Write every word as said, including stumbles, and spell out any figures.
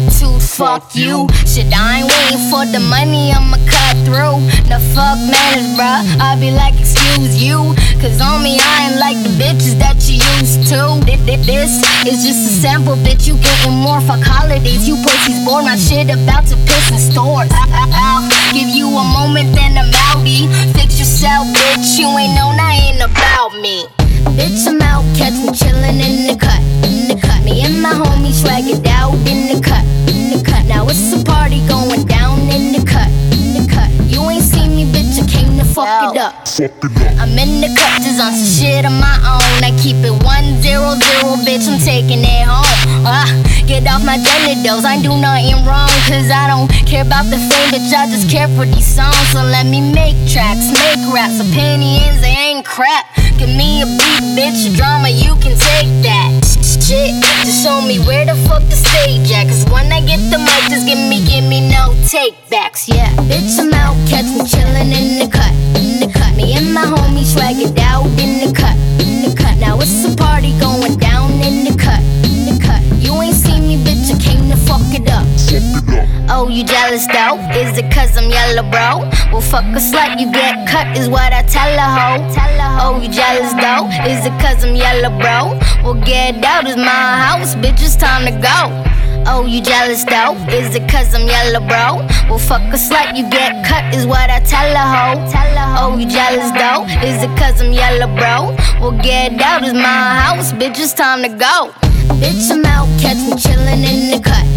attitude, fuck you. Shit, I ain't waiting for the money, I'ma cut through. The fuck manners, bruh, I be like, excuse you. Cause on me, I ain't like the bitches that you used to. This is just a sample, bitch, you getting more. Fuck holidays, you pussies bored, my shit about to piss in stores. I'll give you a moment, then I'm outie. Fix yourself, bitch, you ain't know nothing about me. Bitch, I'm out, catch me chillin' in the cut, in the cut. Me and my homies swaggin' out in the cut, in the cut. Now it's a party going down in the cut, in the cut. You ain't seen me, bitch, I came to fuck it up. I'm in the cut, just on some shit of my own. I keep it one zero zero, bitch, I'm taking it home. Ah, get off my genitals, I ain't do nothing wrong. Cause I don't care about the fame, bitch, I just care for these songs. So let me make tracks, make raps, opinions, they ain't crap. Give me a beat, bitch, drama, you can take that. Shit, just show me where the fuck the stage at. Cause when I get the mic, just give me, give me no takebacks, yeah. Bitch, I'm out, catch me chillin' in the cut, in the cut. Me and my homies swaggin' out in the cut, in the cut. Now it's a party going down in the cut, in the cut. You ain't seen me, bitch, I came to fuck it up. Oh, you jealous though? Is it cause I'm yellow, bro? Well, fuck a slut, you get cut is what I tell a hoe. Oh, you jealous though? Is it cause I'm yellow, bro? Well, get out, it's my house, bitch, it's time to go. Oh, you jealous though? Is it cause I'm yellow, bro? Well, fuck a slut, you get cut is what I tell a hoe. Oh, you jealous though? Is it cause I'm yellow, bro? Well, get out, it's my house, bitch, it's time to go. Bitch, I'm out, catch me chillin' in the cut,